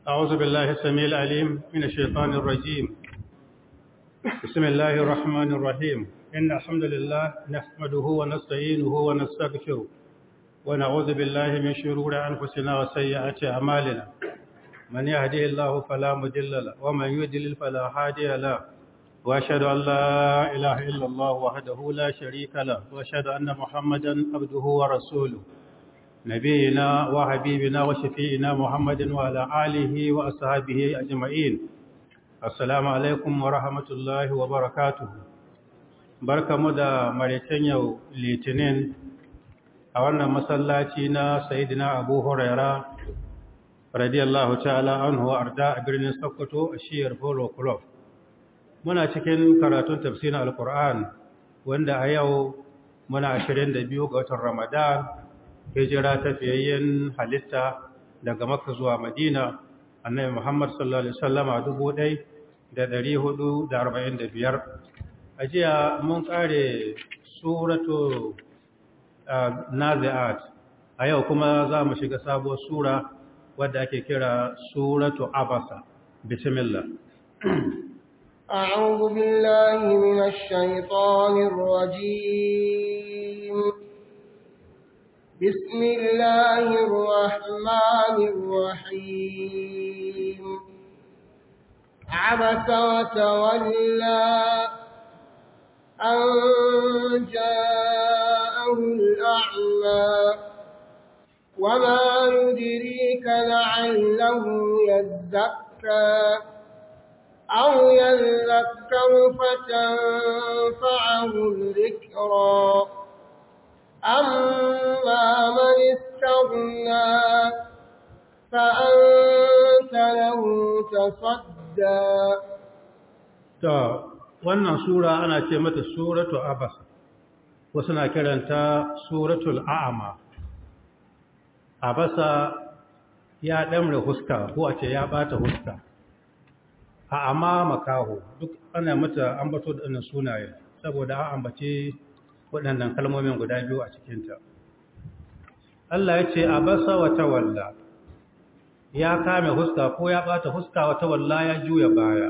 أعوذ بالله السميع العليم من الشيطان الرجيم. بسم الله الرحمن الرحيم. إن الحمد لله نحمده ونستعينه ونستغفره ونعوذ بالله من شرور أنفسنا وسيئات أعمالنا. من يهده الله فلا مضل له ومن يضلل فلا هادي له. وأشهد أن لا إله إلا الله وحده لا شريك له وأشهد أن محمدا عبده ورسوله نبينا وحبيبنا وشفيعنا محمد وعلى آله وأصحابه أجمعين. السلام عليكم ورحمة الله وبركاته. barkamu da maraicen yau litinin a wannan masallaci na Sayyidina Abu Huraira radiyallahu ta'ala anhu arda a birnin Sokoto a shiyar Polo Club. Muna cikin karatun tafsirin Al-Qur'an wanda a yau muna 22 ga watan Ramadan, hijira ta fiyayyen halitta daga Makka zuwa Madina, Annabi Muhammad sallallahu alaihi wasallam a 1445. A jiya mun kare suratu Nazi'at. A yau kuma za mu shiga sabuwar sura wadda ake kira suratu Abasa. Bismillah. أعوذ بالله من الشيطان الرجيم. بسم الله الرحمن الرحيم. عبس وتولى أن جاءه الأعمى وما يدريك لعله يزكى أو يذكر فتنفعه الذكرى أما من استغنى فأنت له تصدى. wannan sura ana ce mata suratu Abasa, wasu na kiranta suratul A'ama. Abasa ya ɗamre huska ko a ce ya ɓata huska. A'ama makaho duk ana mata ambato da wannan sunaye saboda an ambace waɗannan kalmomin guda biyu a cikinta. Allah ya ce abasa wa tawalla, ya kame huska ko ya ɓata huska wa tawalla ya juya baya.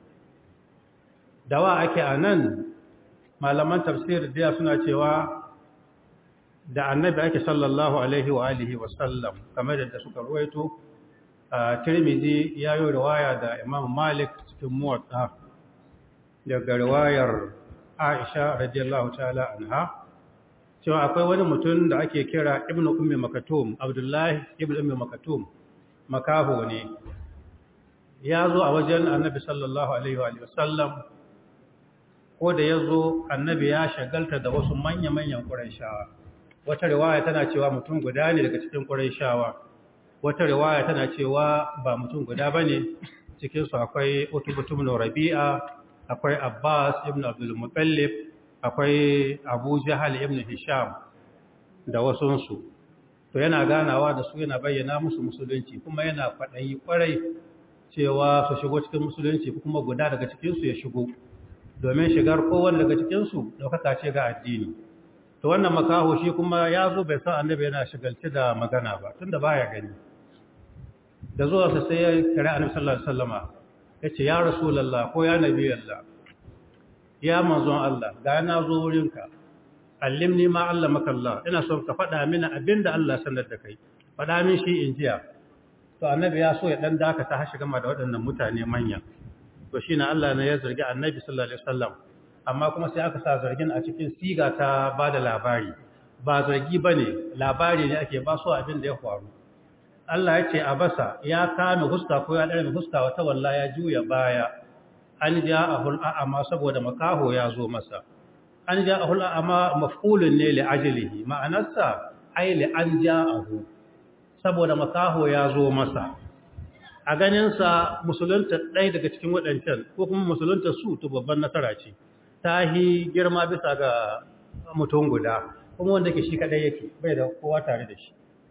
Dawa ake a nan malaman tafsir da suna cewa da annabi ake sallallahu alaihi wa alihi wa sallam, kamar da suka ruwaito. Tirmidhi ya yi riwaya da Imam Malik cikin Muwatta daga riwayar Aisha radiyallahu ta'ala anha cewa akwai wani mutum da ake kira Ibn Ummi Maktum, Abdullahi Ibn Ummi Maktum, makaho ne. Ya zo a wajen annabi sallallahu alaihi wa sallam, ko da ya zo annabi ya shagalta da wasu manya-manyan Qurayshawa. Wata riwaya tana cewa mutum guda ne daga cikin Qurayshawa, wata riwaya tana cewa ba mutum guda bane. Cikin su akwai Utbah ibn Rabi'a, akwai Abbas ibn Abdul Muttalib, akwai Abu Jahal ibn Hisham da wasunsu. To yana ganawa da su, yana bayyana musu musulunci, kuma yana faɗayi kwarai cewa su shigo cikin musulunci, kuma guda daga cikin su ya shigo, domin shigar kowanne daga cikin su daukaka ce ga addini. To wannan makaho shi kuma ya zo bai san annabi yana shigalci da magana ba, tunda baya gani. Da zuwa sa sai ya kira annabi sallallahu alaihi wasallama, yace ya rasulullah ko ya nabi Allah, ya manzon Allah, ga na zo wurinka, allimni ma allamaka Allah, ina son ka faɗa mini abinda Allah sanar da kai, faɗa min shi in jiya. To annabi ya so ya dan dakata har shiga da waɗannan mutane manya. To shine Allah ne ya zargi annabi sallallahu alaihi wasallam, amma kuma sai aka sa zargin a cikin siga ta bada labari. Ba zargi bane, labari ne ake ba su abin da ya faru. Allah ya ce abasa, ya kame huska ko ya dare huska wata walla ya juya baya. An ja'ahul a'ama, saboda makaho ya zo masa. An ja'ahul a'ama maf'ulun ne li ajlihi, ma'anarsa ai li an ja'ahu, saboda makaho ya zo masa. A ganinsa musulunta ɗaya daga cikin waɗancan ko kuma musulunta su to babban nasara ce, ta yi girma bisa ga mutum guda, kuma wanda ke shi kaɗai yake bai da kowa tare da shi.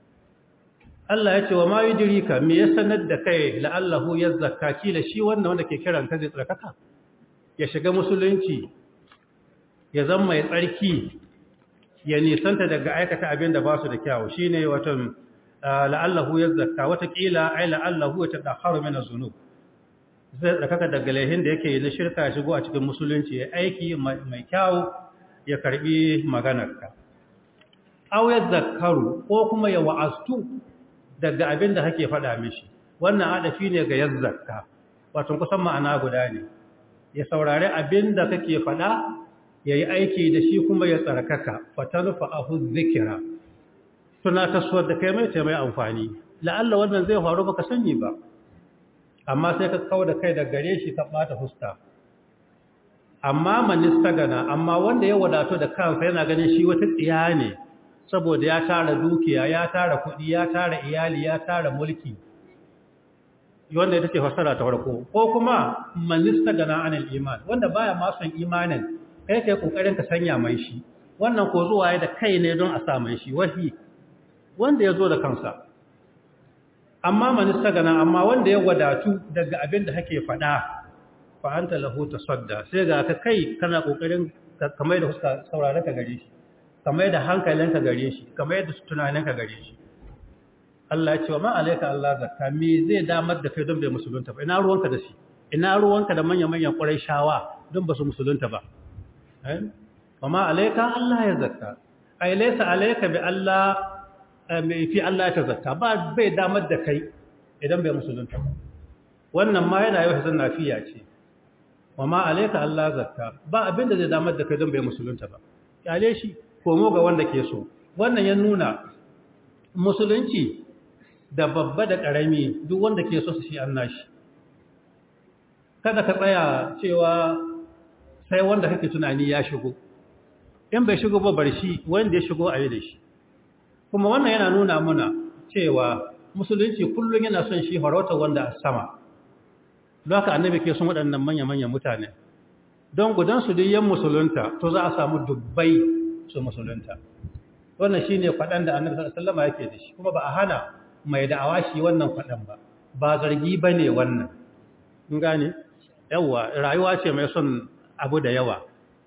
Allah ya ce wa ma yudrika, me ya sanar da kai la'allahu yazzakka, kila shi wannan wanda ke kiran ka zai tsarkaka ya shiga musulunci, ya zama mai tsarki, ya nisanta daga aikata abin da ba su da kyawu. Shine wato la'allahu yazakka wata kila ai la'allahu yatadakharu min az-zunub zai tsakaka daga laihin da yake na shirka shigo a cikin musulunci ya aiki mai kyau ya karbi maganarka aw yazakkaru ko kuma ya wa'astu daga abin da kake faɗa mishi wannan adafi ne ga yazzakka wato kusan ma'ana guda ne ya saurari abin da kake faɗa yayi aiki da shi kuma ya tsarkaka fatanfa'ahu dhikra suna taswar da kai mai amfani la'alla wannan zai faru baka sani ba amma sai ka kawo da kai da gare shi ka bata fuska amma manista gana amma wanda ya wadato da kansa yana ganin shi wata tsiya ne saboda ya tara dukiya ya tara kuɗi ya tara iyali ya tara mulki wanda ita ce fasara ta farko ko kuma manista gana anil iman wanda baya ma son imanin kai kokarin ka sanya mai shi wannan ko zuwa ya da kai ne don a sa mai shi wahi wanda ya zo da kansa amma manista gana amma wanda ya wadatu daga abin da kake faɗa fa anta lahu tasadda sai ga ka kai kana kokarin kamar da huska saurare ka gare shi kamar da hankalinka gare shi kamar da tunaninka gare shi Allah ya ce wa ma alayka Allah zakka me zai damar da kai don bai musulunta ba ina ruwanka da shi ina ruwanka da manyan Qurayshawa don ba su musulunta ba wa ma alayka Allah ya zakka ay laysa alayka bi Allah fi Allah ta zakka ba bai damar da kai idan bai musulunta ba wannan ma yana yau hazan nafiya ce wa ma alayka Allah zakka ba abin da zai damar da kai don bai musulunta ba kyale shi komo ga wanda ke so wannan ya nuna musulunci da babba da karami duk wanda ke so su shi annashi kada ka tsaya cewa sai wanda kake tunani ya shigo in bai shigo ba bar shi wanda ya shigo a yi da shi kuma wannan yana nuna muna cewa musulunci kullum yana son shi farautar wanda a sama don haka annabi ke son waɗannan manya-manyan mutane don gudansu duk yan musulunta to za a samu dubbai su musulunta wannan shi ne faɗan da annabi sallama yake da shi kuma ba a hana mai da'awa shi wannan faɗan ba zargi ba ne wannan in gane yawa rayuwa ce mai son abu da yawa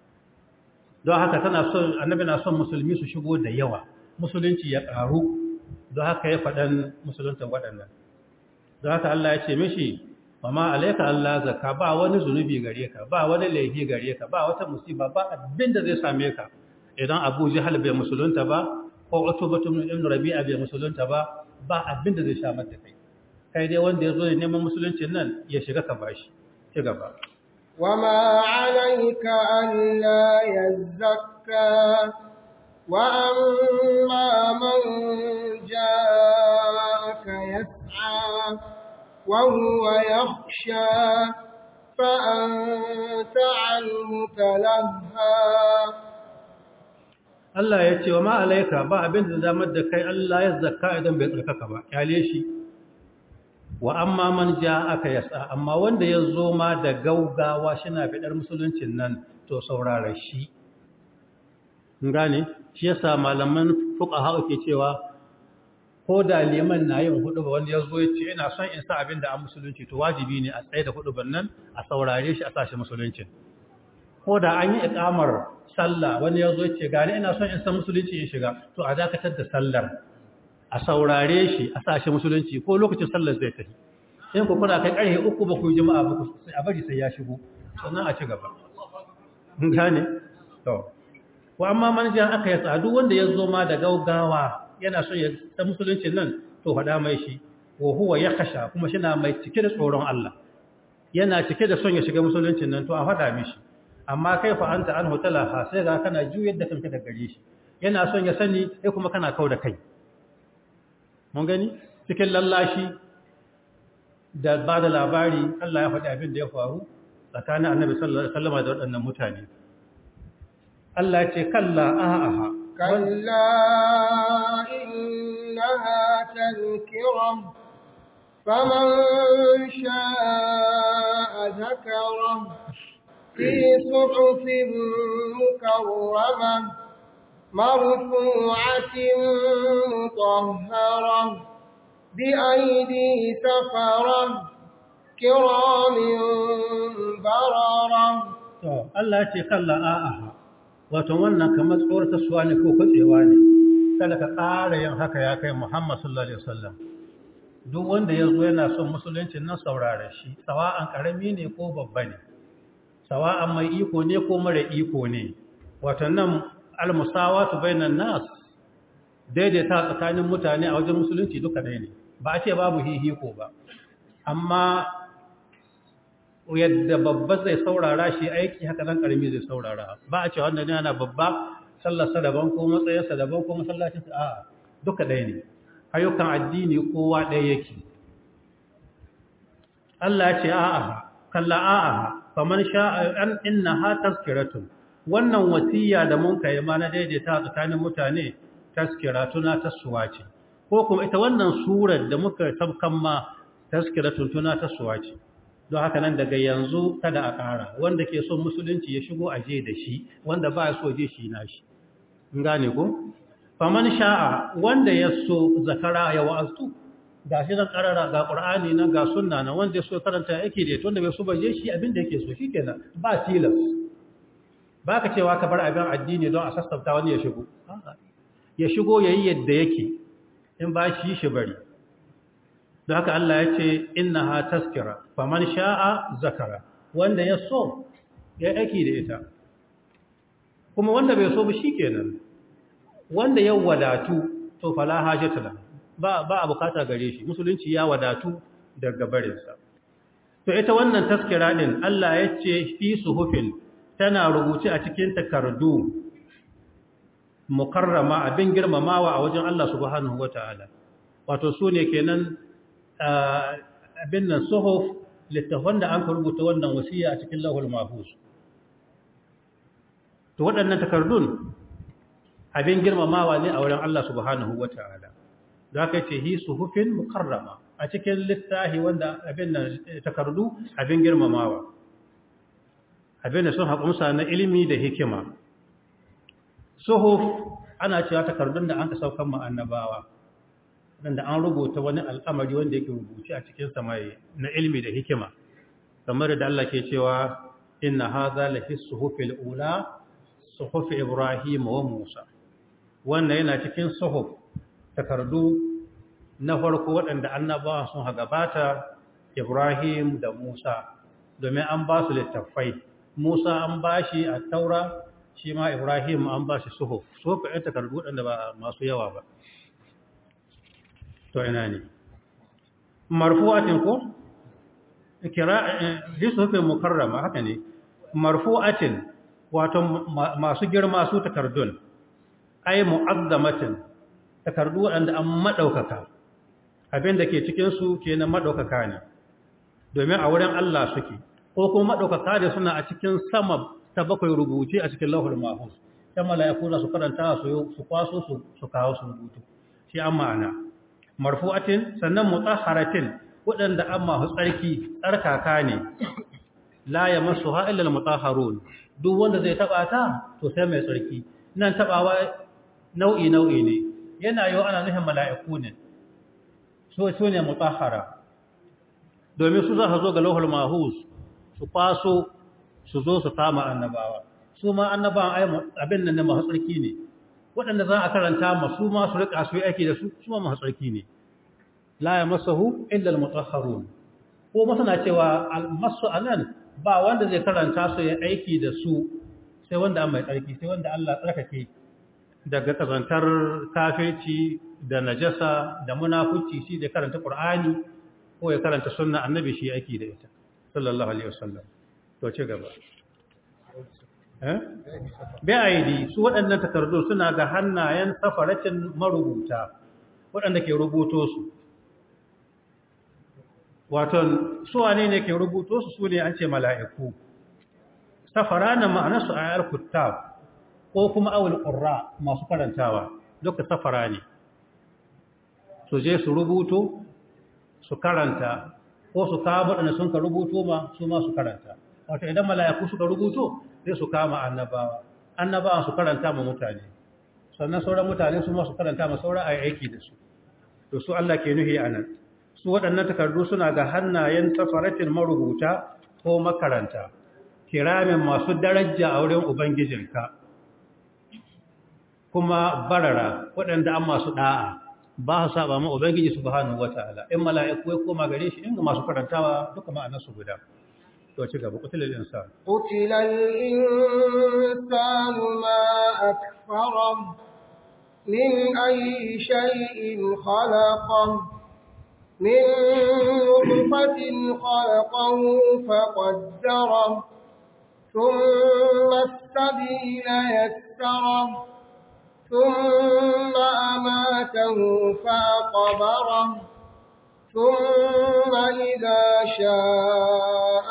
don haka tana son annabi na son musulmi su shigo da yawa musulunci ya ƙaru don haka ya faɗan musulunta waɗannan don haka Allah ya ce mishi mama alaika Allah zakka ba wani zunubi gare ka ba wani laifi gare ka ba wata musiba ba abin da zai same ka idan Abu Jahal bai musulunta ba ko Utbah ibn Rabi'a bai musulunta ba ba abin da zai sha mata kai dai wanda ya zo neman musuluncin nan ya shiga ka bashi ci gaba وما عليك ألا يزكى وأما من جاءك يسعى وهو يخشى فأنت عنه تلهى Allah ya ce wa ma alaika ba abin da damar da kai Allah ya zakka idan bai tsarkaka ba kyale shi wa amma man aka yasa amma wanda ya zo ma da gaugawa shina fidar musuluncin nan to saurara shi gane shi yasa malaman fuqaha ke cewa ko da liman na yin huduba wanda ya zo ya ce ina son in sa abin da an musulunci to wajibi ne a tsaye da huduban nan a saurare shi a sashi musuluncin ko da an yi iqamar sallah wani ya zo ya ce gani ina son in san musulunci in shiga to a dakatar da sallar a saurare shi a sashi musulunci ko lokacin sallar zai tafi in ku kuna kai karfe 3 ba ku yi jama'a ba ku sai a bari sai ya shigo sannan a ci gaba gane to ko amma man aka ya tsadu wanda ya zo ma da gaugawa yana son ya san musuluncin nan to faɗa mai shi wa huwa yakhsha kuma shi na mai cike da tsoron Allah yana cike da son ya shiga musuluncin nan to a faɗa mishi amma kai fa anta anhu talaha sai ga kana juyar da kanka da gare shi yana son ya sani sai kuma kana kauda kai mun gani cikin lallashi da ba da labari Allah ya faɗi abin da ya faru tsakanin Annabi sallallahu alaihi wasallam da waɗannan mutane Allah ya ce kalla aha كلا إنها تذكرة فمن شاء ذكره في صحف مكرمة مرفوعة مطهرة بأيدي سفرة كرام بررة الله يقول كلا wato wannan kamar tsorata suwa ne ko kwatsewa ne kada ka ƙara yin haka ya kai Muhammad sallallahu alaihi wasallam duk wanda ya zo yana son musulunci nan saurare shi sawa'an karami ne ko babba ne sawa'an mai iko ne ko mara iko ne wato nan al-musawatu bainan nas daidaita tsakanin mutane a wajen musulunci duka ɗaya ne ba a ce babu hihiko ba amma yadda babba zai saurara shi aiki haka nan karami zai saurara ba a ce wannan yana babba sallarsa daban ko matsayinsa daban ko masallacinsa a duka ɗaya ne ayyukan addini kowa ɗaya yake Allah ya ce a'a kalla a'a faman sha'a an innaha tazkiratun wannan wasiya da mun kai ma na daidaita tsakanin mutane tazkiratuna tasuwa ce ko kuma ita wannan surar da muka sabkan ma tazkiratun tuna tasuwa ce don haka nan daga yanzu kada a ƙara wanda ke son musulunci ya shigo aje da shi wanda ba ya so je shi nashi in gane ko faman sha'a wanda ya so zakara ya wa'azu ga shi nan karara ga qur'ani nan ga sunna nan wanda ya so karanta yake da wanda bai so ba je shi abin da yake so shikenan ba tilas baka cewa ka bar abin addini don a sassafta wani ya shigo ya shigo yayi yadda yake in ba shi bari don haka Allah ya ce innaha tazkira faman sha'a zakara wanda ya so ya aiki da ita kuma wanda bai so ba shikenan wanda ya wadatu to fala hajata la ba a bukata gare shi musulunci ya wadatu daga barinsa to ita wannan tazkira din Allah ya ce fi suhufin tana rubuce a cikin takardu mukarrama abin girmamawa a wajen Allah subhanahu wataala wato sune kenan abin nan suhuf littafan da an rubuta wannan wasiya a cikin lahul mahfuz to waɗannan takardun abin girmamawa ne a wurin Allah subhanahu wataala da aka ce hi suhufin mukarrama a cikin littafi wanda abin nan takardu abin girmamawa abin da sun haƙumsa na ilimi da hikima suhuf ana cewa takardun da an ka saukan ma annabawa wanda an rubuta wani al'amari wanda yake rubuce a cikin samai na ilimi da hikima kamar da Allah ke cewa inna hadha la fi suhufil ula suhuf ibrahim wa musa wannan yana cikin suhuf takardu na farko waɗanda annabawa sun gabata ibrahim da musa domin an ba su littattafai musa an ba shi a taura shi ma ibrahim an ba shi suhuf ɗin takardu waɗanda ba masu yawa ba to ina ne marfu'atin ko suhufin mukarrama haka ne marfu'atin wato masu girma su takardun ai mu'azzamatin takardu waɗanda an madaukaka abin da ke cikin su kenan madaukaka ne domin a wurin Allah suke ko kuma madaukaka da suna a cikin sama ta bakwai rubuce a cikin lauhul mahfuz ta mala'iku za su karanta su kwaso su kawo su rubutu shi an ma'ana marfu'atin sannan mutahharatin waɗanda an masu tsarkaka ne la yamassuha illa al-mutahharun duk wanda zai taba ta to sai mai tsarki nan tabawa nau'i ne yana yau ana nufin mala'iku ne so ne mutahhara domin su za su zo ga lauhul mahfuz su kwaso su zo su kama annabawa su ma annabawan abin nan masu tsarki ne waɗanda za a karanta masu ma su rika su yi aiki da su ma masu tsarki ne la yamassuhu illa al-mutahharun ko masana cewa al-masu anan ba wanda zai karanta su ya aiki da su sai wanda an mai tsarki sai wanda Allah tsarkake daga kazantar kafirci da najasa da munafici shi da karanta Qur'ani ko ya karanta sunna annabi shi aiki da ita sallallahu alaihi wasallam to ce gaba bai aidi su waɗannan takardu suna ga hannayen safaratin marubuta waɗanda ke rubuto su wato su wane ne ke rubuto su ne an ce mala'iku safara na ma'anarsu a yar kuttab ko kuma awul qurra masu karantawa duka safara ne su je su rubuto su karanta ko su kawo waɗanda sun ka rubuto ma su ma su karanta wato idan mala'iku suka rubuto sai su kama annabawa su karanta ma mutane sannan sauran mutane su ma su karanta ma sauran aiki da su to su Allah ke nuhi anan su waɗannan takardu suna ga hannayen safaratin marubuta ko makaranta kiramin masu daraja a wurin ubangijinka kuma barara waɗanda an masu da'a ba su saba ma ubangiji subhanahu wataala in mala'iku ya koma gare shi inda masu karantawa duka ma'anar su guda to ci gaba qutilal insan qutilal insanu ma akfara min ayyi shay'in khalaqahu min nutfatin khalaqahu faqaddara thumma as-sabila yassara ثم أماته فأقبره ثم إذا شاء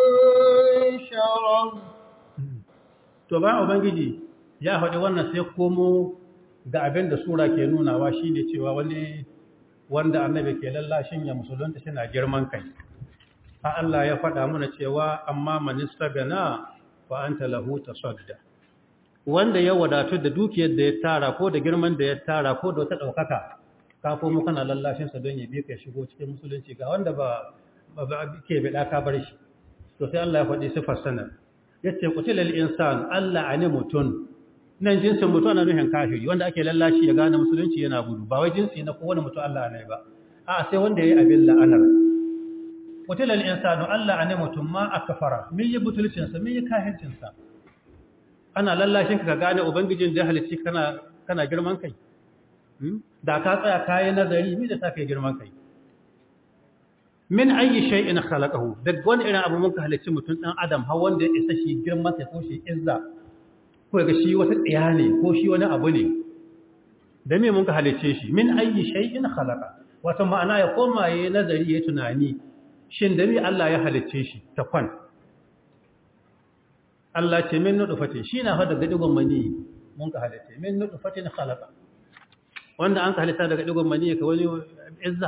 أنشره to ba ubangiji ya faɗi wannan sai komo ga abin da sura ke nunawa shine cewa wani wanda annabi ke lallashin ya musulunta suna girman kai a Allah ya faɗa mana cewa amma man istabana fa anta lahu tasadda wanda ya wadatu da dukiyar da ya tara ko da girman da ya tara ko da wata ɗaukaka ka komo kana lallashinsa don ya bi ka shigo cikin musulunci ga wanda ba ke bida ka bar shi to sai Allah ya faɗi sifar sanar yace qutilal insan Allah ani mutun nan jinsin mutu ana nuhin kafiri wanda ake lallashi ya gane musulunci yana gudu ba wai jinsi na kowane mutu Allah ne ba a sai wanda yayi abin la'anar qutilal insanu Allah ani mutun ma akfara min yi butulcin sa min yi kahircin sa ana lallashin ka gane ubangijin da halicci kana girman kai da ka tsaya kayan nazari mi da sa kai girman kai min ayi shay'in khalaqahu daga wani irin abu mun ka halicci mutum dan adam har wanda ya isa shi girman kai ko shi izza ko ga shi wata tsiya ne ko shi wani abu ne da me mun ka halicce shi min ayi shay'in khalaqa wato ma'ana ya koma yayin nazari yayin tunani shin da me Allah ya halicce shi ta kwan Allah ce min nutfatin shi na fa daga digon mani mun ka halitta min nutfatin khalaqa wanda an ka halitta daga digon mani ka wani izza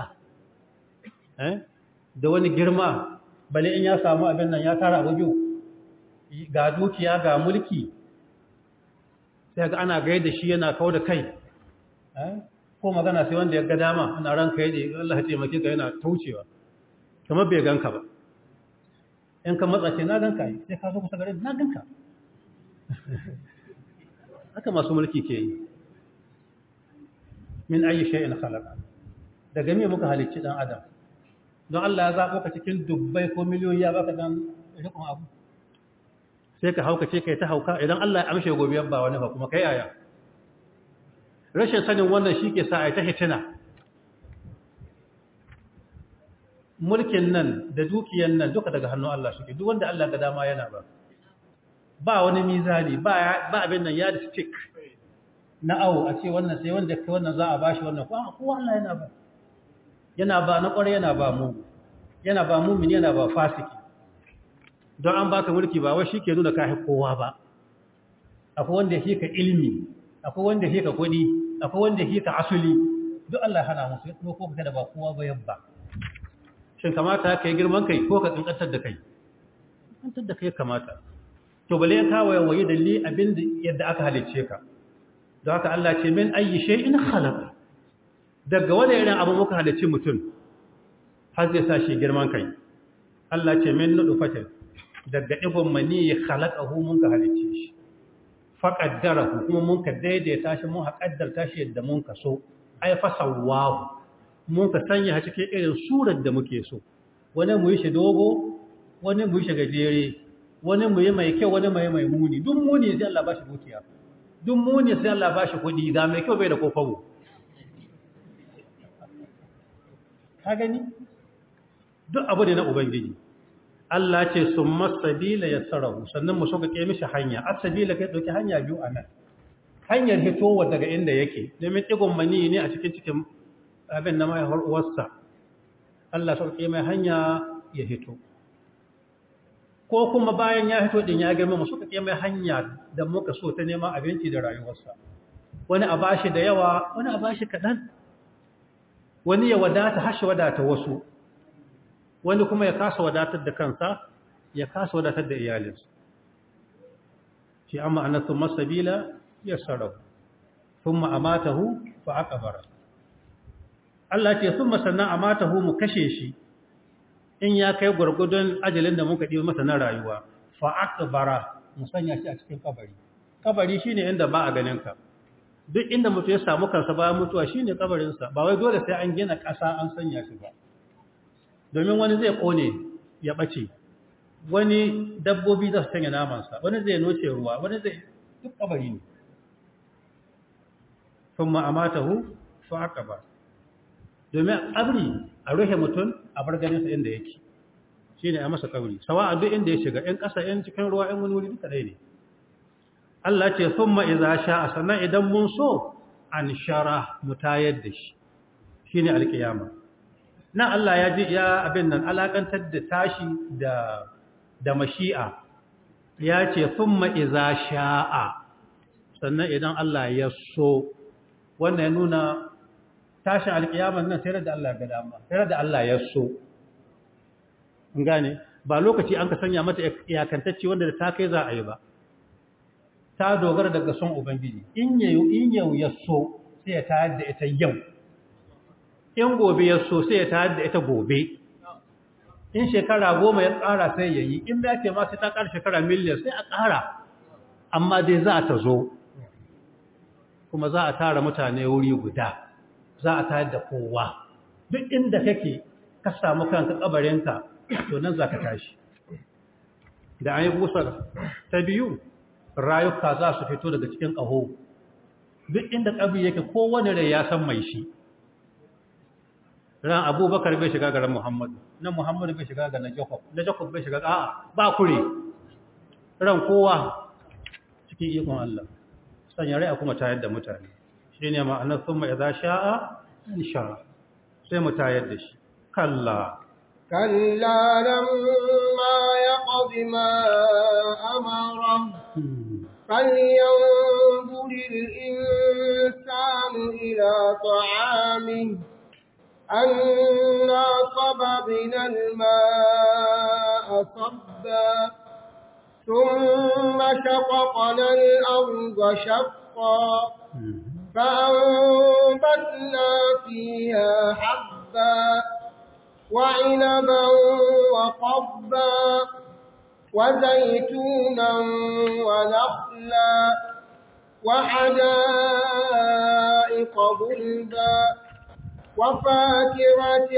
da wani girma bale in ya samu abin nan ya tara abuju ga dukiya ga mulki sai ga ana gaida shi yana kawo da kai ko magana sai wanda ya ga dama ana ranka yade Allah ya taimake ka yana taucewa kamar bai ganka ba in ka matsa ce na ganka sai ka zo kusa gare na ganka haka masu mulki ke yi min ayi shay'in khalaqa daga me muka halicci dan adam don Allah ya zabo ka cikin dubbai ko miliyoyi ya baka dan rikon abu sai ka hauka ce kai ta hauka idan Allah ya amshe gobiyan ba wani ba kuma kai yaya rashin sanin wannan shi ke sa ai ta hitina mulkin nan da dukiyan nan duka daga hannun Allah suke duk wanda Allah ga dama yana ba wani mizani ba abin nan ya stick na awo a ce wannan sai wanda kai wannan za a bashi wannan ko Allah yana ba na kware yana ba mu yana ba mu'min yana ba fasiki don an baka mulki ba wai shike nuna kai kowa ba akwai wanda yake ka ilimi akwai wanda yake ka kudi akwai wanda yake ka asuli duk Allah ya hana musu ko kada ba kowa ba yabba shin kamata ka yi girman kai ko ka kankantar da kai kankantar da kai kamata to bale ya kawo yawaye dalili abin da yadda aka halicce ka don haka Allah ce min ayi shay'in khalaqa daga wani irin abu muka halicci mutum har zai sa shi girman kai Allah ce min nutfatin daga ibn mani khalaqahu mun ka halicce shi faqaddarahu kuma mun ka daidaita shi mun haƙaddarta shi yadda mun ka so ai fasawahu mun ka sanya cikin irin surar da muke so wani mu yi shi dogo wani mu yi shi gajere wani mu yi mai kyau wani mai muni duk muni sai Allah ba shi dukiya duk muni sai Allah ba shi kudi ga mai kyau bai da kofawo ka gani duk abu ne na ubangiji Allah ce summa sabila yassarahu sannan mu soka ke mishi hanya as-sabila kai dauki hanya biyu anan hanyar hitowa daga inda yake domin digon mani ne a cikin abin da mai uwarsa Allah sauke mai hanya ya hito ko kuma bayan ya hito din ya girma musu kake mai hanya da muka so ta neman abinci da rayuwarsa wani a bashi da yawa wani a bashi kadan wani ya wadata hashi wadata wasu wani kuma ya kasa wadatar da kansa ya kasa wadatar da iyalinsa shi amma annasu masabila yasarahu thumma amatahu fa aqbara Allah ce sun masannan a matahu mu kashe shi in ya kai gwargwadon ajalin da muka ɗi masa na rayuwa fa'aqbara mu sanya shi a cikin kabari shi ne inda ba a ganinka duk inda mutum ya samu kansa bayan mutuwa shine kabarinsa ba wai dole sai an gina ƙasa an sanya shi ba domin wani zai kone ya ɓace wani dabbobi za su sanya namansa wani zai noce ruwa wani zai duk kabari ne sun ma'amatahu fa'aqaba domin kabri a ruhe mutum a bar ganinsa inda yake shi ne a masa kabri sawa a duk inda ya shiga ‘yan ƙasa ‘yan cikin ruwa ‘yan wani wuri duka ɗaya ne Allah ce sun ma'iza sha a sannan idan mun so an shara mu tayar da shi shi ne alƙiyama nan Allah ya ji ya abin nan alaƙantar da tashi da mashi'a ya ce sun ma'iza sha'a sannan idan Allah ya so wannan ya nuna tashin alƙiyaman nan sai da Allah ga dama sai da Allah ya so in gane ba lokaci an ka sanya mata iyakantacce wanda da ta kai za a yi ba ta dogara daga son ubangiji in yau ya so sai ya tayar da ita yau in gobe ya so sai ya tayar da ita gobe in shekara 10 ya tsara sai ya yi in da ce ma sai ta ƙara shekara miliyan sai a ƙara amma dai za ta zo kuma za a tara mutane wuri guda za a tayar da kowa duk inda kake ka samu kanka kabarinka to nan za ka tashi da an yi busar ta biyu rayuka za su fito daga cikin ƙaho duk inda ƙabi yake kowane rai ya san mai shi ran abubakar bai shiga garin muhammadu nan muhammadu bai shiga ga na jacob bai shiga ba kure ran kowa cikin ikon Allah sanya rai a kuma tayar da mutane shi ne ma'anar sun mai za sha'a in sha'a sai mu tayar da shi kalla كلا لما يقض ما أمره فلينظر الإنسان إلى طعامه أنا صببنا الماء صبا ثم شققنا الأرض شقا فأنبتنا فيها حبا وعنبا وقبا وزيتونا ونخلا وحدائق غلبا وفاكهة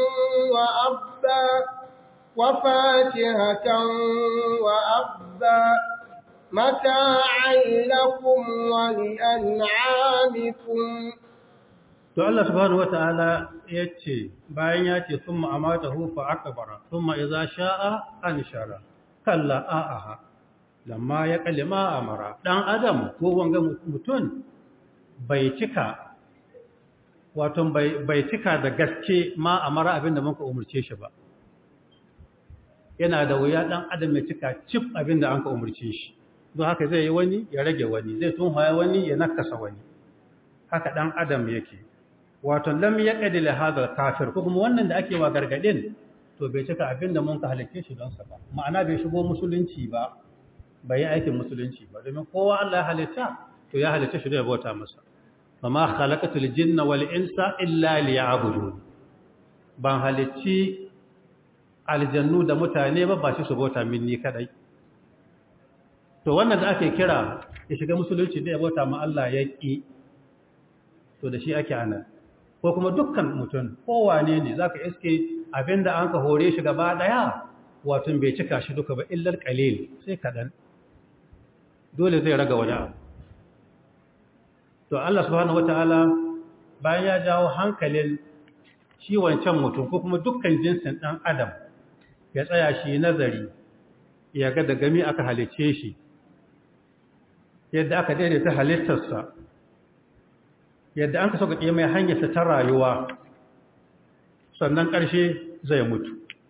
وأبا متاعا لكم ولأنعامكم. to Allah subhanahu wataala yace bayan yace summa amatahu fa akbara summa idza sha'a anshara kalla aaha lamma ya kalima amara dan adam ko wanga mutun bai cika wato bai cika da gaske ma amara abinda muka umurce shi ba yana da wuya dan adam ya cika cif abinda anka umurce shi don haka zai yi wani ya rage wani zai tunhaya wani ya nakasa wani haka dan adam yake wato lam yaqdi li hadha kafir ko kuma wannan da ake wa gargadin to bai cika abinda mun ka halice shi don sa ba ma'ana bai shigo musulunci ba bai yi aikin musulunci ba domin kowa Allah ya halitta to ya halice shi da bauta masa wama khalaqatul jinna wal insa illa liya'budun ban halicci aljannu da mutane ba shi su bauta minni kadai to wannan da ake kira ya shiga musulunci da ya bauta ma Allah ya ki to da shi ake anan ko kuma dukkan mutum kowane ne za ka iske abinda an ka hore shi gaba daya wato bai cika shi duka ba illar qalil sai kadan dole zai raga wani abu to Allah subhanahu wataala bayan ya jawo hankalin shi wancan mutum ko kuma dukkan jinsin dan adam ya tsaya shi nazari ya ga da gami aka halice shi yadda aka daidaita halittarsa yadda an ka sauƙaƙe mai hanyarsa ta rayuwa sannan ƙarshe zai mutu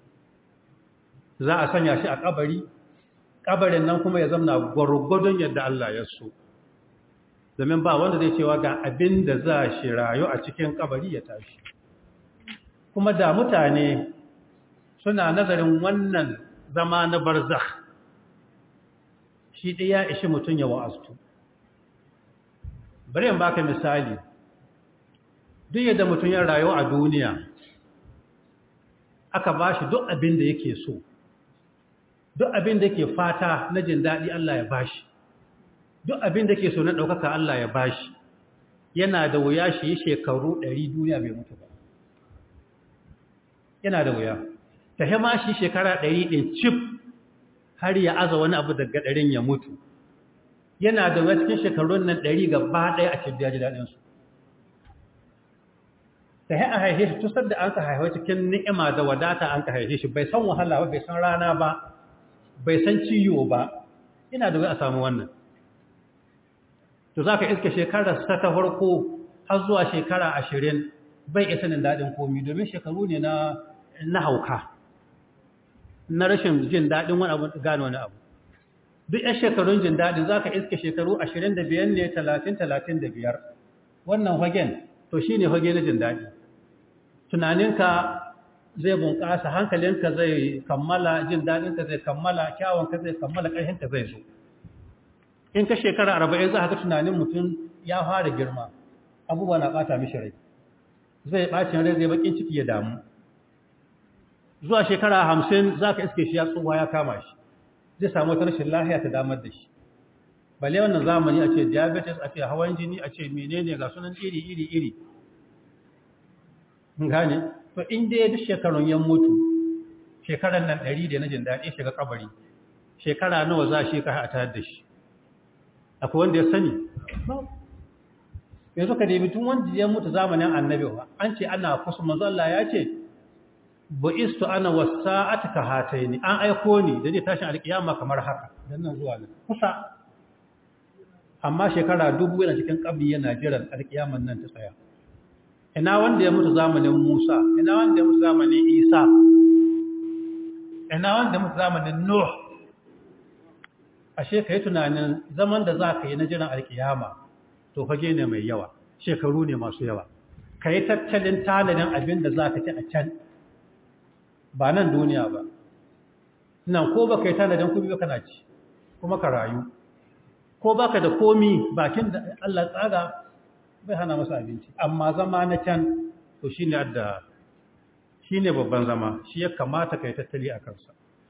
za a sanya shi a ƙabari ƙabarin nan kuma ya zamna gwargwadon yadda Allah ya so domin ba wanda zai cewa ga abin da za shi rayu a cikin ƙabari ya tashi kuma da mutane suna nazarin wannan zama na barzakh shi ɗaya ishi mutum ya wa'astu bari in baka misali duk yadda mutum ya rayu a duniya aka ba shi duk abin da yake so duk abin da yake fata na jin daɗi Allah ya ba shi duk abin da yake so na ɗaukaka Allah ya ba shi yana da wuya shi shekaru 100 duniya bai mutu ba yana da wuya ta hima shi shekara 100 din cif har ya aza wani abu daga ɗarin ya mutu yana da wuya cikin shekarun nan 100 gaba ɗaya a cikin ji daɗinsu ta yi a haihe shi tusar da an ka haihe cikin ni'ima da wadata an ka haihe shi bai san wahala ba bai san rana ba bai san ciwo ba ina da wuya a samu wannan to za ka iska shekarar ta farko har zuwa shekara 20 bai isa nin daɗin komi domin shekaru ne na hauka na rashin jin daɗin wani abu gane wani abu duk yan shekarun jin daɗin za ka iska shekaru 25 ne 30-35 wannan hagen to shi ne hage na jin daɗi tunaninka zai bunƙasa hankalinka zai kammala jin daɗinka zai kammala kyawunka zai kammala ƙarfinka zai zo in ka shekara 40 za ka tunanin mutum ya fara girma abubuwa na ɓata mishi rai zai ɓacin rai zai bakin ciki ya damu zuwa shekara 50 za ka iske shi ya tsuwa ya kama shi zai samu wata rashin lahiya ta damar da shi bale wannan zamani a ce diabetes a ce hawan jini a ce menene ga sunan iri gane to inda ya duk shekarun yan mutu shekaran nan 100 da na jin daɗi shiga kabari shekara nawa za shi ka a tayar da shi akwai wanda ya sani yanzu ka debi tun wanda ya mutu zamanin annabi ba an ce ana kusa manzo Allah ya ce bu'istu ana wasa'atuka hataini an aiko ni da zai tashin alkiyama kamar haka dan nan zuwa nan kusa amma shekara 1000 yana cikin kabri yana jiran alkiyaman nan ta tsaya ina wanda ya mutu zamanin Musa ina wanda ya mutu zamanin Isa ina wanda ya mutu zamanin Nuh ashe kai tunanin zaman da za ka yi na jiran alkiyama to fage ne mai yawa shekaru ne masu yawa kai tattalin tanadin abin da za ka ci a can ba nan duniya ba nan ko baka yi tanadin kuɗi ba kana ci kuma ka rayu ko baka da komi bakin da Allah tsaga bai hana masa abinci amma zama na can to shine adda shine babban zama shi ya kamata kai tattali a kansa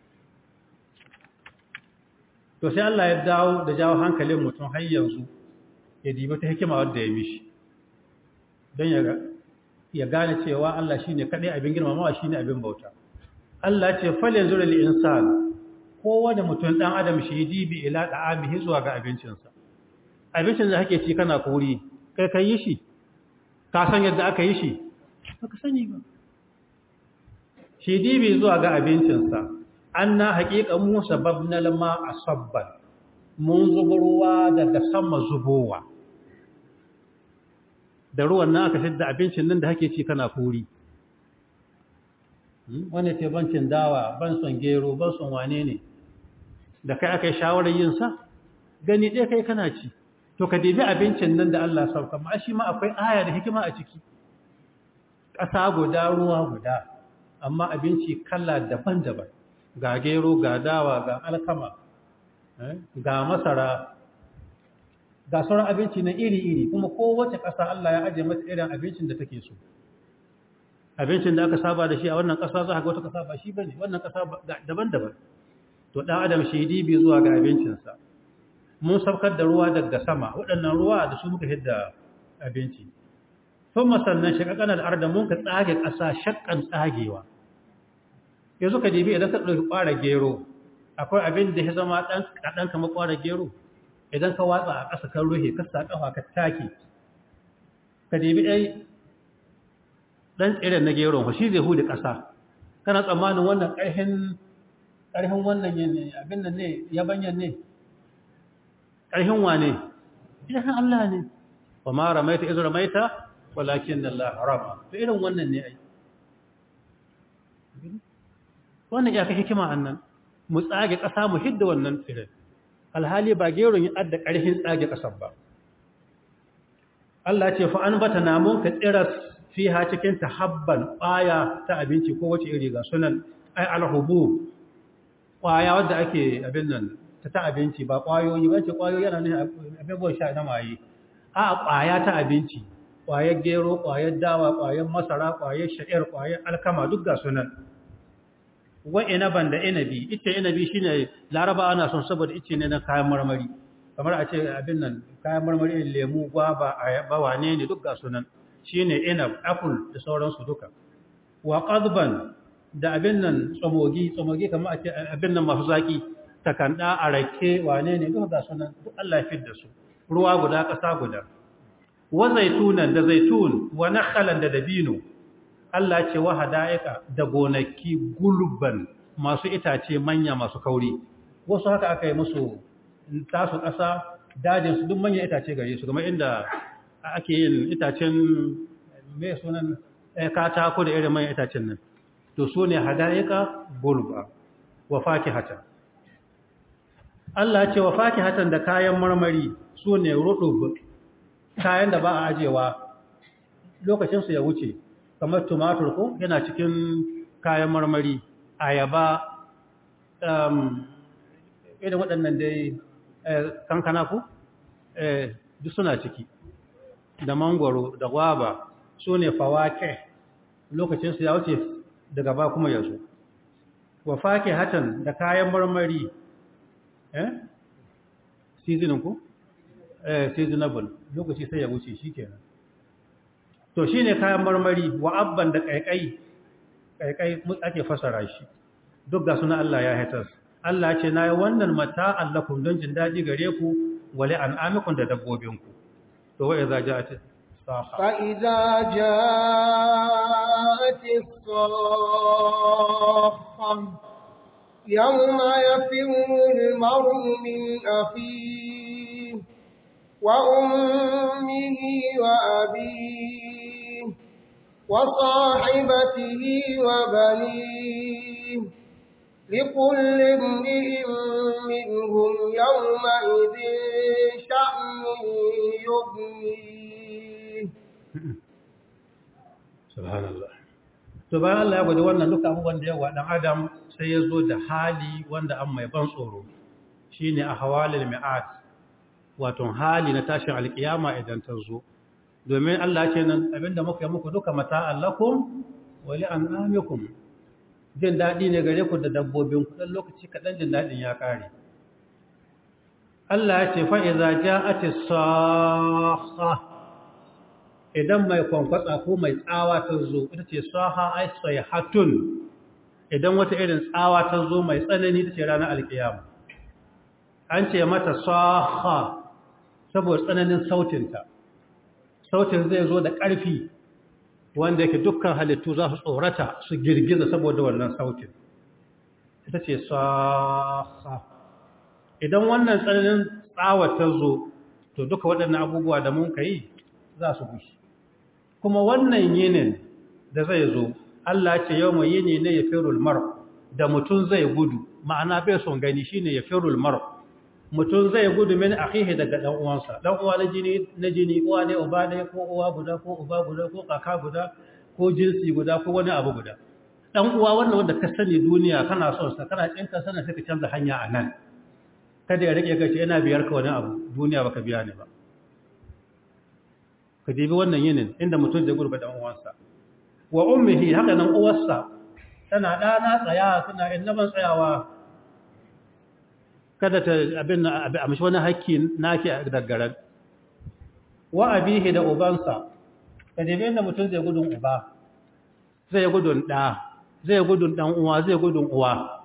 to sai Allah ya dawo da jawo hankalin mutum har yanzu ya diba ta hikima wanda ya mishi don ya gane cewa Allah shine kadai abin girmamawa shine abin bauta Allah ce fal yanzu lil insan kowane mutum dan adam shi dibi ila da'amihi zuwa ga abincinsa abincin da kake ci kana kuri kai kai yi shi ka san yadda aka yi shi baka sani ba shi dibi zuwa ga abincinsa anna haqiqan mu sababna lama asabban mun zuburwa daga sama zubowa da ruwan nan aka shidda abincin nan da kake ci kana kuri wani ce bancin dawa ban son gero ban son wane ne da kai aka yi shawarar yin sa gani ɗaya kai kana ci to ka debi abincin nan da Allah sauka ma shi ma akwai aya da hikima a ciki ƙasa guda ruwa guda amma abinci kala daban-daban ga gero ga dawa ga alkama ga masara ga sauran abinci na iri-iri kuma kowace ƙasa Allah ya ajiye mata irin abincin da take so abincin da aka saba da shi a wannan ƙasa za a ga wata ƙasa ba shi bane wannan ƙasa daban-daban to ɗan adam shi dibi zuwa ga abincinsa mun saukar da ruwa daga sama waɗannan ruwa da su muka hidda abinci kuma sannan shakakan al'arda mun ka tsage ƙasa shakkan tsagewa yanzu ka dibi idan ka ɗauki ƙwara gero akwai abin da ya zama ɗan kamar ƙwara gero idan ka watsa a ƙasa kan ruhe ka sa ƙafa ka take ka dibi ɗan tsirin na gero ba shi zai hudu ƙasa kana tsammanin wannan ƙarfin wannan abin nan ne yabanyan ne ƙarfin wane idan Allah ne wa ma ramaita iz ramaita walakin Allah rama to irin wannan ne ai wannan ya kai hikima annan mu tsage ƙasa mu hidda wannan tsirin alhali ba geron ya adda ƙarfin tsage ƙasar ba Allah ce fa an bata namun ka tsiras fiha cikin tahabban ƙwaya ta abinci ko wace iri ga sunan ai alhubu ƙwaya wadda ake abin nan ta abinci ba ƙwayoyi ba ce ƙwayoyi yana ne abubuwan sha na maye a ƙwaya ta abinci ƙwayar gero ƙwayar dawa ƙwayar masara ƙwayar sha'ir ƙwayar alkama duk ga sunan wa inaban da inabi ita inabi shine laraba ana son saboda ice ne na kayan marmari kamar a ce abin nan kayan marmari lemu gwaba ayaba wane ne duk ga sunan shine inab apple da sauransu duka wa qadban da abin nan tsamogi kamar a ce abin nan masu zaki takanda a rake wane ne duk ga sunan duk Allah ya fidda su ruwa guda ƙasa guda wa zaitunan da zaitun wa nakhalan da dabino Allah ce wa hada'ika da gonaki gulban masu itace manya masu kauri wasu haka aka yi musu tasu ƙasa dajin su duk manyan itace gare su kamar inda ake yin itacen mai sunan katako da irin manyan itacen nan to su ne hada'ika gulba wa fakihatan Allah ce wa fakihatan da kayan marmari su ne rudub kayan da ba a ajewa lokacinsu ya wuce kamar tumatur ko yana cikin kayan marmari ayaba irin waɗannan dai kankana ko duk suna ciki da mangwaro da gwaba su ne fawake lokacinsu ya wuce daga ba kuma ya zo wa fake hatan da kayan marmari seasoning ko seasonable lokaci sai ya wuce shi kenan to shi ne kayan marmari wa abban da ƙaiƙai ake fasara shi duk ga suna Allah ya haitar Allah ce na yi wannan mata allakun don jin daɗi gare ku wale an amikun da dabbobinku to wa'i za ja ce فإذا جاءت الصاخة يوم يفر المرء من أخيه وأمه وأبيه وصاحبته وبنيه لكل امرئ منهم يومئذ شأن يغنيه subhanallah to bayan Allah ya gwada wannan duka abubuwan da yawa dan adam sai ya zo da hali wanda an mai ban tsoro shine a hawalil mi'at wato hali na tashin alkiyama idan ta zo domin Allah ce nan abinda muka yi muku duka mata'an lakum wa li'an'amikum jin dadi ne gare ku da dabbobin ku dan lokaci kadan jin dadin ya kare Allah ya ce fa iza ja'atis sakha idan mai kwankwatsa ko mai tsawa ta zo ita ce saha ai sayhatun idan wata irin tsawa ta zo mai tsanani ta ce ranar alkiyama an ce mata saha saboda tsananin sautinta sautin zai zo da ƙarfi wanda yake dukkan halittu za su tsorata su girgiza saboda wannan sautin ita ce saha idan wannan tsananin tsawa ta zo to duka waɗannan abubuwa da mun kai za su gushi kuma wannan yinin da zai zo Allah ce yau mai yini ne ya firul mar da mutum zai gudu ma'ana bai son gani shine ya firul mar mutum zai gudu min akhihi daga dan uwansa dan uwa na jini uwa ne uba ne ko uwa guda ko uba guda ko kaka guda ko jinsi guda ko wani abu guda dan uwa wannan wanda ka sani duniya kana son sa kana kinka sana sai ka canza hanya anan kada ya rike ka ce ina biyar ka wani abu duniya baka biya ne ba ka dibi wannan yinin inda mutum zai gurba dan uwansa wa ummihi haka nan uwarsa tana dana tsaya tana innaban tsayawa kada ta abin a mishi wani hakki naki a daggaran wa abihi da ubansa ka dibi inda mutum zai gudun uba zai gudun da zai gudun dan uwa zai gudun uwa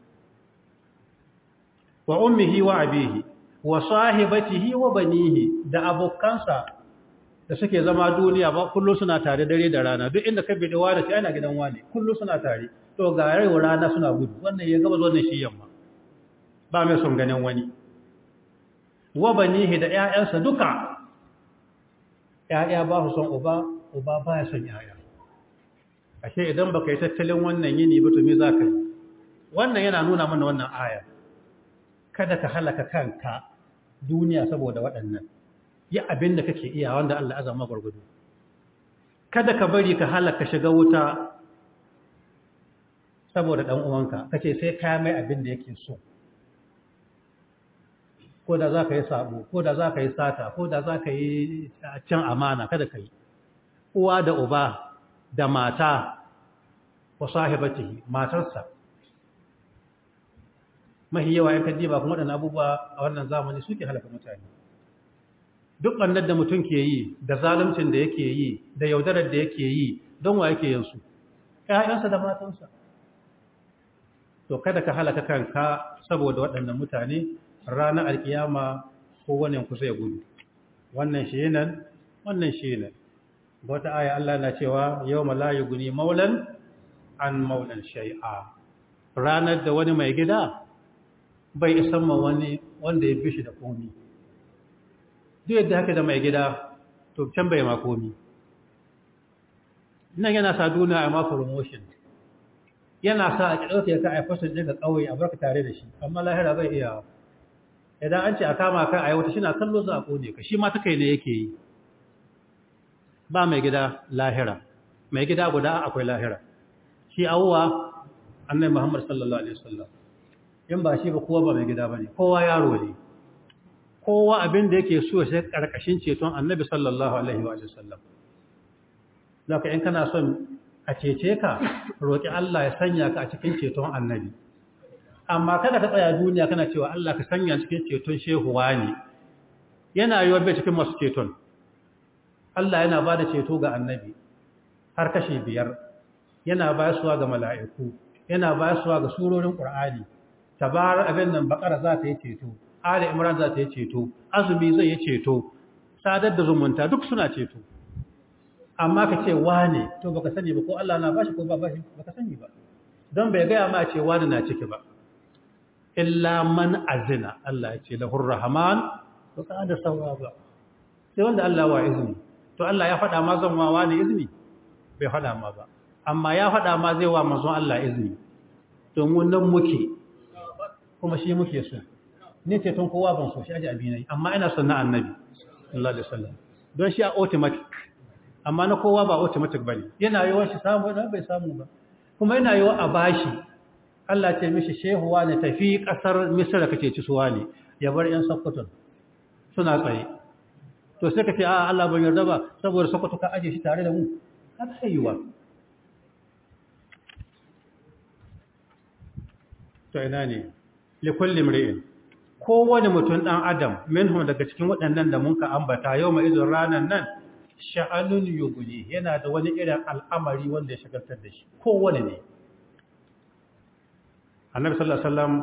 wa ummihi wa abihi wa sahibatihi wa banihi da abokansa da suke zama duniya ba kullu suna tare dare da rana duk inda ka bi da wani sai ana gidan wani kullu suna tare to ga rai rana suna gudu wannan ya gaba wannan shi yamma ba mai son ganin wani wa banihi da ƴaƴansa duka ƴaƴa ba su son uba uba ba ya son ƴaƴa ashe idan baka yi tattalin wannan yini ba to me za ka yi wannan yana nuna mana wannan aya kada ka halaka kanka duniya saboda waɗannan yi abin da kake iya wanda Allah azama gwargwado kada ka bari ka halaka shiga wuta saboda dan uwanka kace sai ka mai abin da yake so ko da zaka yi sabo ko da zaka yi sata ko da zaka yi cin amana kada ka yi uwa da uba da mata wa sahibatihi matarsa mahi yawa ya kaddi ba kuma waɗannan abubuwa a wannan zamani suke halaka mutane. Duk ɓannar da mutum ke yi da zaluncin da yake yi da yaudarar da yake yi don wa yake yansu ‘ya'yansa da matansa. To kada ka halaka kanka saboda waɗannan mutane ranar alkiyama ko wannan ku zai gudu, wannan shi nan wannan shi nan. Wata aya Allah na cewa yau malayi guni maulan an maulan shai'a, ranar da wani mai gida bai isan ma wani wanda ya fi shi da komi. Duk yadda haka da mai gida to can bai ma komi. Nan yana sa duniya a ma promotion, yana sa a ɗauke ka a fasar daga ƙauye a barka tare da shi, amma lahira bai iya. Idan an ce a kama ka a yi wata shi na kallo za a ƙone ka, shi ma ta kai ne yake yi. Ba mai gida lahira, mai gida guda akwai lahira. Shi awuwa annabi Muhammad sallallahu alaihi wasallam. In ba shi ba kowa ba mai gida bane, kowa yaro ne. Kowa abin da yake so sai karkashin ceton annabi sallallahu alaihi wasallam. Zaka in kana son a cece ka, roki Allah ya sanya ka a cikin ceton annabi. Amma kada ka tsaya duniya kana cewa Allah ka sanya cikin ceton shehu wani. Yana yiwa bai cikin masu ceton. Allah yana bada ceto ga annabi har kashi 5. Yana bayarwa ga mala'iku, yana bayarwa ga surorin Qur'ani. Tabar abin nan Baqara za ta yi ceto, Ali Imran za ta yi ceto, Azumi zai yi ceto, sadar da zumunta duk suna ceto. Amma ka ce wane to baka sani ba ko Allah na bashi ko ba bashi baka sani ba. Don bai gaya ma ce wane na ciki ba. Illa man azina, Allah ya ce lahur rahman wa qada sawaba. Sai wanda Allah wa izini. To Allah ya faɗa ma zan wa wani izini? Bai faɗa ma ba. Amma ya faɗa ma zai wa manzon Allah izini. To mu nan muke. Kuma shi muke so. Ni ce tun kowa ban so shi aje abinai, amma ina son na annabi sallallahu alaihi wasallam. Don shi a automatic. Amma na kowa ba automatic bane. Yana yawan shi samu da bai samu ba. Kuma yana yawan a bashi. Allah ce mishi shehuwa ne tafi kasar Misra kace ci suwa ne. Ya bar yan Sokoto suna tsaye. To sai ka ce a Allah bai yarda ba saboda Sokoto ka aje shi tare da mu. Haka yiwa. To ina ne likulli mri'in, kowane mutum dan adam minhum daga cikin waɗannan da mun ka ambata yau mai izin ranan nan sha'anun yuguni yana da wani irin al'amari wanda ya shagaltar da shi, kowane ne. Annabi sallallahu alaihi wasallam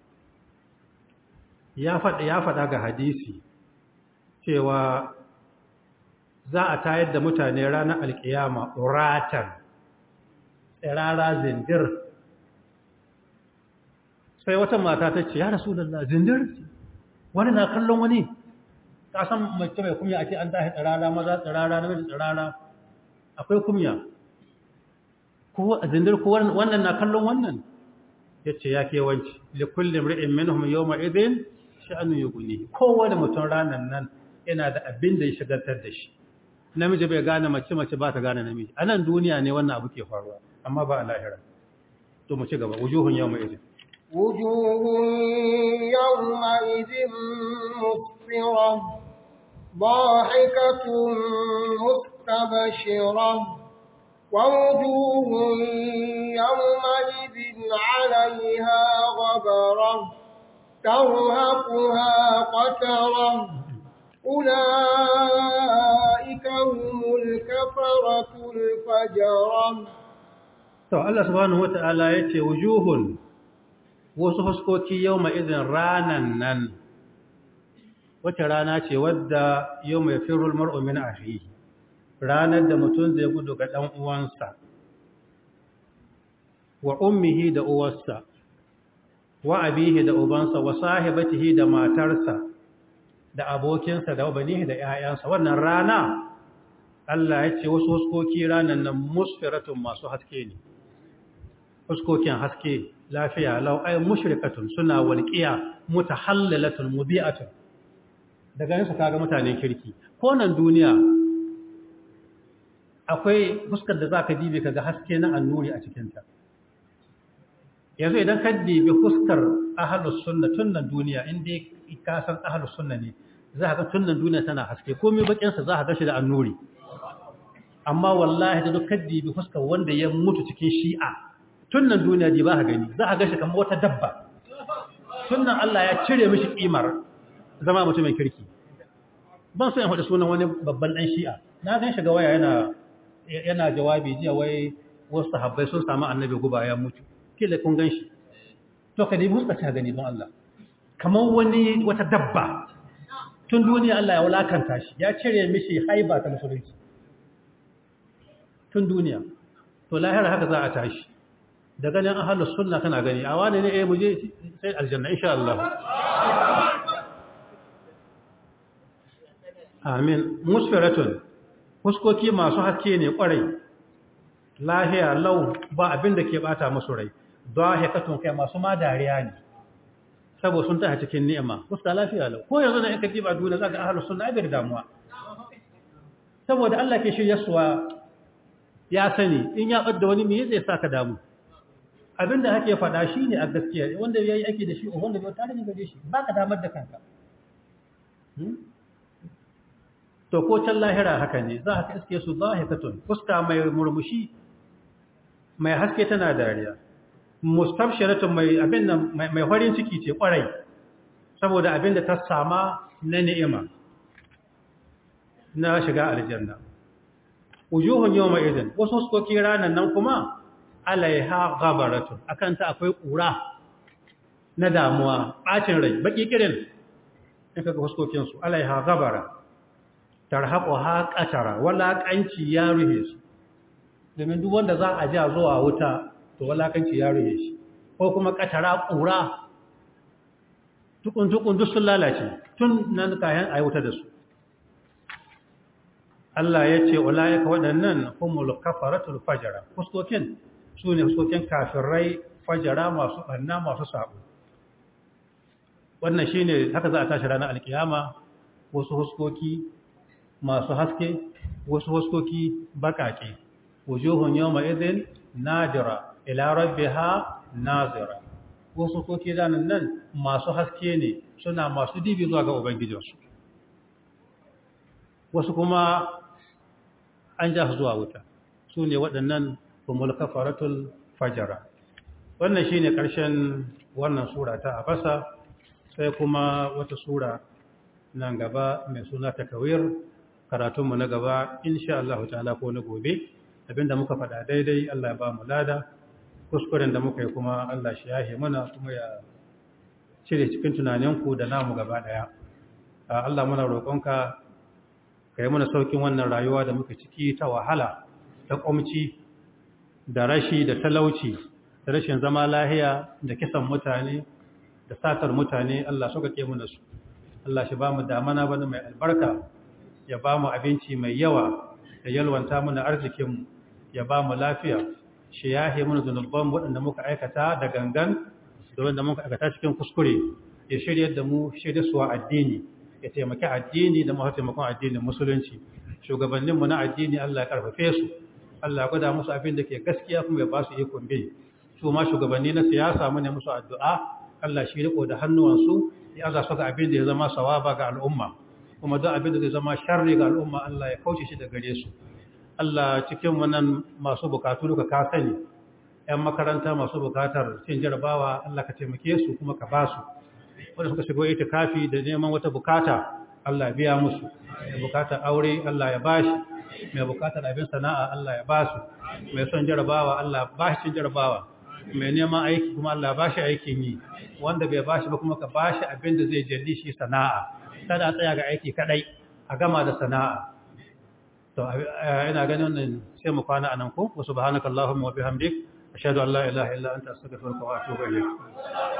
ya faɗa ga hadisi cewa za a tayar da mutane ranar alkiyama uratan tsirara zindir. Sai wata mata ta ce ya Rasulullah zindir wani na kallon wani, ka san mace mai kumya a ce an tashi tsirara, maza tsirara, namiji tsirara, akwai kumya. Ko zindir ko wannan na kallon wannan? Yace ya kewanci li kulli imri'in minhum yawma idhin sha'anu yughni, kowane mutum ranan nan yana da abin da ya shagaltar da shi. Namiji bai gane mace, mace ba ta gane namiji. A nan duniya ne wannan abu ke faruwa, amma ba a lahira. To mu ci gaba, wujuhun yawma idhin, wujuhun yawma idhin musfira ضاحكة مستبشرة ووجوه يومئذ عليها غبرة ترهقها قترة أولئك هم الكفرة الفجرة. الله سبحانه وتعالى يتي وجوه وسحسكوكي يومئذ رانا wata rana ce wadda yau mai firul mar'u min akhihi, ranar da mutum zai gudu ga dan uwansa, wa ummihi da uwarsa, wa abihi da ubansa, wa sahibatihi da matarsa, da abokinsa, da banihi da ƴaƴansa. Wannan rana Allah ya ce wasu huskoki ranan nan musfiratun masu haske ne, huskokin haske lafiya lau ay mushrikatun suna walqiya mutahallalatun mubi'atun. Daga yin su kaga mutanen kirki ko nan duniya akwai fuskar da zaka dibe kaga haske na annuri a cikin ta. Yanzu idan ka dibe fuskar ahlus sunna tunnan duniya inda ka san ahlus sunna ne za ka ga tunnan duniya tana haske komai bakin sa za ka ga shi da annuri. Amma wallahi da duk dibe fuskar wanda ya mutu cikin shi'a tunnan duniya ji ba ka gani za ka ga shi kamar wata dabba. sunnan Allah ya cire mishi kimar zama mutumin kirki ban so in faɗi sunan wani babban dan shi'a na gan shi ga waya yana jawabi jiya wai wasu sahabbai sun samu annabi guba ya mutu kila kun gan shi to ka dibi muska ta gani don Allah kamar wata dabba tun duniya Allah ya wulakanta shi ya cire mishi haiba ta musulunci tun duniya to lahira haka za a tashi da ganin ahlus sunna kana gani a wani ne muje sai aljanna insha Allah amin musfiratun fuskoki masu haske ne kwarai lahiya lau ba abin da ke bata musu rai dahikatun kai masu ma dariya ne saboda sun taha cikin ni'ima fuska lafiya lau ko yanzu da in ka diba duniya zaka ahlus sunna ai bai damuwa saboda Allah ke shiryarsuwa ya sani in ya ɓadda wani me zai saka damu abinda hake faɗa shi ne a gaskiya wanda ya yi aiki da shi wanda bai tare da gare shi ba ka damar da kanka to ko can lahira haka ne za ka iske su zahikatun fuska mai murmushi mai haske tana dariya mustabshiratun mai abin nan mai farin ciki ce kwarai saboda abin da ta sama na ni'ima na shiga aljanna wujuhun yawma idin wasu sukoki ranan nan kuma alaiha ghabaratun akan ta akwai kura na damuwa bacin rai baki kirin in kaga fuskokin su alaiha ghabara tarhaquha qatara wala kanci ya ruhe su domin duk wanda za a ja zuwa wuta to wala kanci ya ruhe shi ko kuma qatara kura tukun duk sun lalace tun nan kayan ayi wuta da su Allah ya ce ulaika waɗannan humul kafaratul fajara fuskokin su ne fuskokin kafirai fajara masu ɓanna masu sabo wannan shine haka za a tashi ranar alkiyama wasu fuskoki masu haske wasu fuskoki bakake wujuhun yawma idhin nadira ila rabbiha nazira wasu fuskoki ranan nan masu haske ne suna masu dibi zuwa ga ubangijinsu wasu kuma an ja su zuwa wuta su ne waɗannan humul kafaratul fajara wannan shine ƙarshen wannan sura ta abasa sai kuma wata sura nan gaba mai suna takawir karatunmu na gaba insha Allah ta'ala ko na gobe abinda muka faɗa daidai Allah ya ba mu lada kuskuren da muka yi kuma Allah shi yahe mana kuma ya cire cikin tunaninku da namu gaba daya Allah muna roƙonka ka yi mana saukin wannan rayuwa da muka ciki ta wahala ta ƙwamci da rashi da talauci da rashin zama lahiya da kisan mutane da satar mutane Allah suka ke mana su Allah shi ba mu damana bana mai albarka ya ba mu abinci mai yawa da yalwanta mana arzikinmu ya ba mu lafiya shi yahe mana zunuban waɗanda muka aikata da gangan da wanda muka aikata cikin kuskure ya shirya da mu shirya suwa addini ya taimaki addini da masu taimakon addinin musulunci shugabanninmu na addini Allah ya karfafe su Allah ya gwada musu abin da ke gaskiya kuma ya ba su ikon bi su ma shugabanni na siyasa mu ne musu addu'a Allah shi riko da hannuwansu ya aza su ga abin da ya zama sawaba ga al'umma kuma duk abin da zai zama sharri ga al'umma Allah ya kauce shi da gare su Allah cikin wannan masu bukatu duka ka sani ƴan makaranta masu bukatar cin jarabawa Allah ka taimake su kuma ka ba su wanda suka shigo itikafi da neman wata bukata Allah ya biya musu mai bukatar aure Allah ya bashi mai bukatar abin sana'a Allah ya basu mai son jarabawa Allah ya bashi cin jarabawa mai neman aiki kuma Allah ya bashi aikin yi wanda bai bashi ba kuma ka bashi abin da zai jalli shi sana'a kada a tsaya ga aiki kadai a gama da sana'a to ina ganin wannan sai mu kwana anan ko subhanakallahumma wa bihamdik ashhadu an la ilaha illa anta astaghfiruka wa atubu ilayk